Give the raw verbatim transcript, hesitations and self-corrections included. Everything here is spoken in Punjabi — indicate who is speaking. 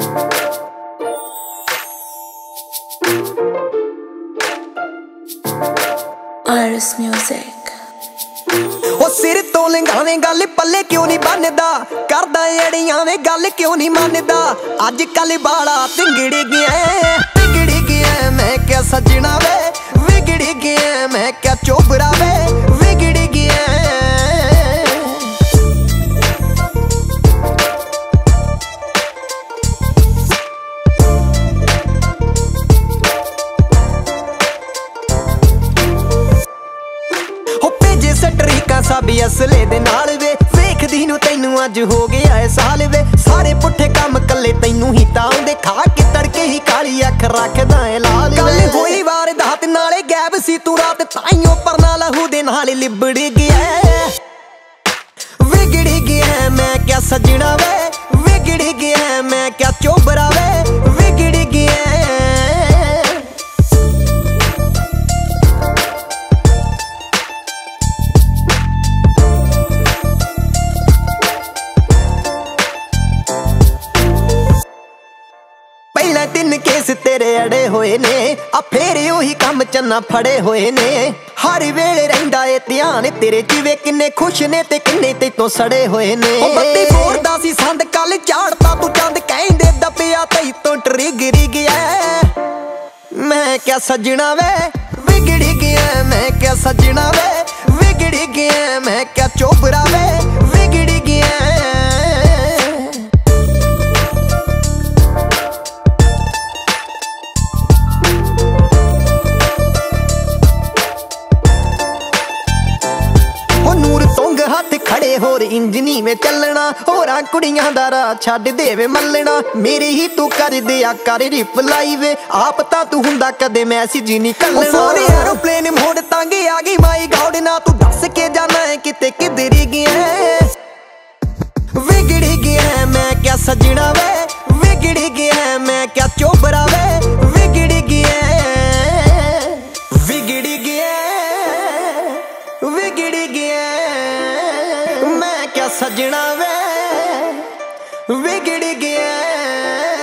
Speaker 1: Iris Music।
Speaker 2: ਉਹ ਸਿਰ ਤੋਂ ਲੰਘਾਵੇਂ ਗੱਲ ਪੱਲੇ ਕਿਉਂ ਨਹੀਂ ਬੰਨਦਾ, ਕਰਦਾ ਅੜੀਆਂ ਵੇ ਗੱਲ ਕਿਉਂ ਨਹੀਂ ਮੰਨਦਾ। ਅੱਜ ਕੱਲ ਬਾਲਾ ਤਿੰਗੜ ਗਿਆ ਵਿਗੜ ਗਿਆ, ਮੈਂ ਕਿਹਾ ਸੱਜਣਾ ਵੇ ਵਿਗੜ ਗਿਆ, ਮੈਂ ਕਿਹਾ ਚੋਬਰਾ ਵੇ ਵਿਗੜ ਗਿਆ। ਸਟਰੀਕਾਂ ਸਭ ਅਸਲੇ ਦੇ ਨਾਲ ਵੇ, ਵੇਖਦੀ ਨੂੰ ਤੈਨੂੰ ਅੱਜ ਹੋ ਗਿਆ ਏ ਸਾਲ ਵੇ। ਸਾਰੇ ਪੁੱਠੇ ਕੰਮ ਕੱਲੇ ਤੈਨੂੰ ਹੀ ਤਾਂ ਆਉਂਦੇ, ਖਾ ਕੇ ਤੜਕੇ ਹੀ ਕਾਲੀ ਅੱਖ ਰੱਖਦਾ ਏ ਲਾਲ ਵੇ। ਕੱਲ ਹੋਈ ਵਾਰਦਾਤ ਨਾਲੇ ਗਾਇਬ ਸੀ ਤੂੰ ਰਾਤ, ਤਾਈਓ ਪਰਨਾ ਲਹੂ ਦੇ ਨਾਲ ਲਿਬੜ ਗਿਆ ਵਿਗੜ ਗਿਆ। ਮੈਂ ਕਿਹਾ ਸੱਜਣਾ ਵੇ ਵਿਗੜ ਗਿਆ, ਮੈਂ ਕਿਹਾ ਚੋਬਰਾ ਵੇ ਵਿਗੜ ਗਿਆ। ਪਹਿਲਾਂ ਤਿੰਨ ਕੇਸ ਤੇਰੇ ਅੜੇ ਹੋਏ ਨੇ, ਆ ਫੇਰ ਉਹੀ ਕੰਮ ਚੰਨਾ ਫੜੇ ਹੋਏ ਨੇ। ਹਰ ਵੇਲੇ ਰਹਿੰਦਾ ਏ ਧਿਆਨ ਤੇਰੇ ਜਿਵੇਂ ਕਿੰਨੇ ਖੁਸ਼ ਨੇ ਤੇ ਕਿੰਨੇ ਤੇਤੋਂ ਸੜੇ ਹੋਏ ਨੇ। ਉਹ ਬੱਤੀ ਫੋੜਦਾ ਸੀ ਸੰਦ ਕੱਲ ਝਾੜਦਾ ਤੂੰ ਚੰਦ, ਕਹਿੰਦੇ ਦੱਬਿਆ ਤੈਤੋਂ ਟਰਿਗਰ ਗਿਆ। ਮੈਂ ਕਿਹਾ ਸੱਜਣਾ ਵੇ ਵਿਗੜ ਗਿਆ, ਮੈਂ ਕਿਹਾ ਸੱਜਣਾ ਵੇ ਵਿਗੜ ਗਿਆ, ਮੈਂ ਕਿਹਾ ਚੋਬਰਾ ਵੇ ਵਿਗੜ ਗਿਆ। ਹੱਥ ਖੜੇ ਹੋਰ ਇੰਜਨੀ ਵਿੱਚ ਚੱਲਣਾ, ਹੋਰਾਂ ਕੁੜੀਆਂ ਦਾ ਰਾਹ ਛੱਡ ਦੇਵੇ ਮੱਲਣਾ। ਮੇਰੀ ਹੀ ਤੂੰ ਕਰਦੇ ਆ ਕਰ ਰਿਪਲਾਈ ਵੇ, ਆਪ ਤਾਂ ਤੂੰ ਹੁੰਦਾ ਕਦੇ ਮੈਸੇਜ ਨਹੀਂ ਕਰਨਾ। ਸੋਹਣੇ ਐਰੋਪਲੇਨ ਮੋੜ ਤਾਂਗੇ ਆ ਗਈ ਮਾਈ ਗੌਡ ਨਾ, ਤੂੰ ਦੱਸ ਕੇ ਜਾਣਾ ਹੈ ਕਿਤੇ ਕਿੱਧਰ ਗਿਆ ਵਿਗੜ ਗਿਆ। ਮੈਂ ਕਿਹਾ ਸੱਜਣਾ ਵੇ ਵਿਗੜ ਗਿਆ, ਮੈਂ ਕਿਹਾ ਚੋਬਰਾ ਵੇ ਵਿਗੜ ਗਿਆ ਵਿਗੜ ਗਿਆ ਵਿਗੜ ਗਿਆ। ਮੈਂ ਕਿਹਾ ਸੱਜਣਾ ਵੇ ਵਿਗੜ ਗਿਆ।